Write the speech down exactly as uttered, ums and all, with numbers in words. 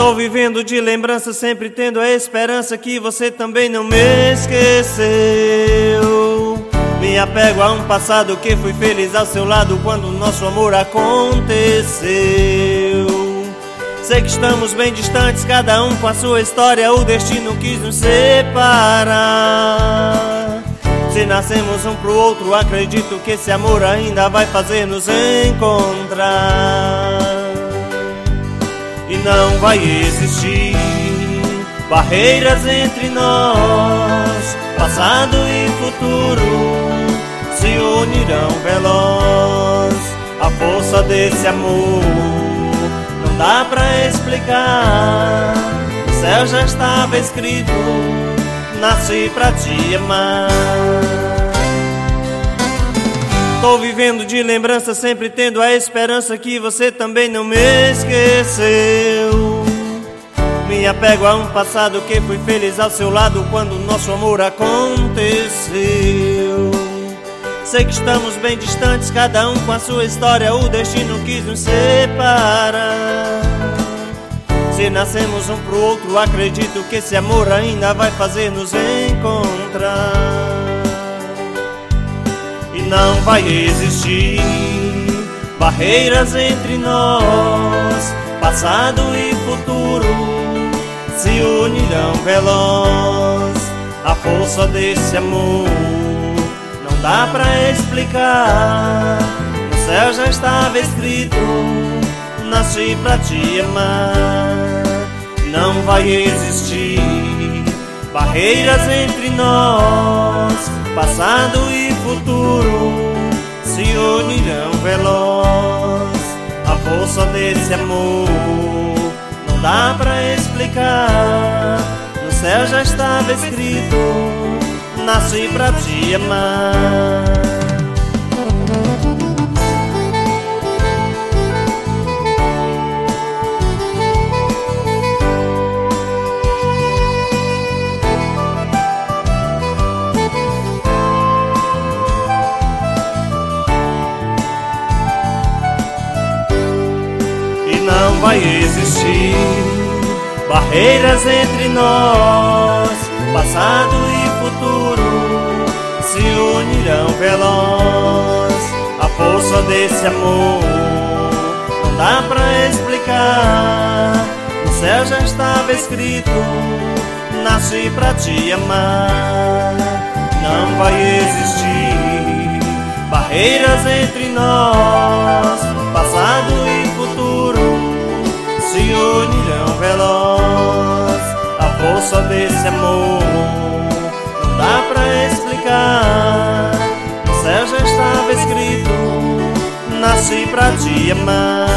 Tô vivendo de lembrança, sempre tendo a esperança que você também não me esqueceu. Me apego a um passado que fui feliz ao seu lado quando o nosso amor aconteceu. Sei que estamos bem distantes, cada um com a sua história, o destino quis nos separar. Se nascemos um pro outro, acredito que esse amor ainda vai fazer nos encontrar. E não vai existir barreiras entre nós, passado e futuro se unirão veloz. A força desse amor não dá pra explicar, o céu já estava escrito, nasci pra te amar. Tô vivendo de lembrança, sempre tendo a esperança que você também não me esqueceu. Me apego a um passado que fui feliz ao seu lado quando o nosso amor aconteceu. Sei que estamos bem distantes, cada um com a sua história, o destino quis nos separar. Se nascemos um pro outro, acredito que esse amor ainda vai fazer nos encontrar. E não vai existir barreiras entre nós, passado e futuro se unirão veloz. A força desse amor não dá pra explicar, no céu já estava escrito, nasci pra te amar. Não vai existir barreiras entre nós, passado e futuro se unirão veloz. A força desse amor não dá pra explicar, no céu já estava escrito, nasci pra te amar. Não vai existir barreiras entre nós, passado e futuro se unirão veloz. A força desse amor não dá pra explicar, no céu já estava escrito, nasci pra te amar. Não vai existir barreiras entre nós, passado e futuro se unirão veloz. A força desse amor não dá pra explicar, no céu já estava escrito, nasci pra te amar.